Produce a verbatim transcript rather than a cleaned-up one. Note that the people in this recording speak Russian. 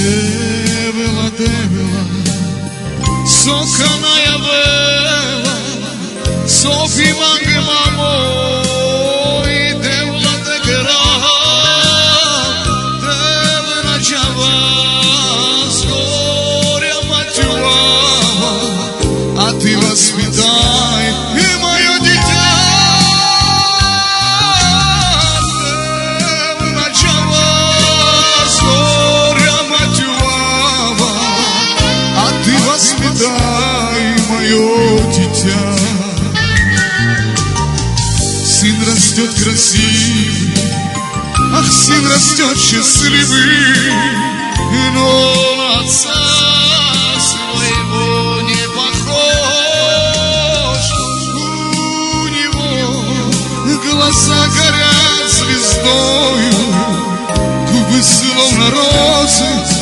Девела, девела, соканая вела, Софи манги мамо, и девла дегера, девна чава, скоря матюава, а ты воспитай и мое дитя. Девна чава, скоря матюава, а ты воспитай мое дитя. Сын растет красивый, ах, сын растет счастливый, но на отца своего не похож. У него глаза горят звездою, губы словно розы,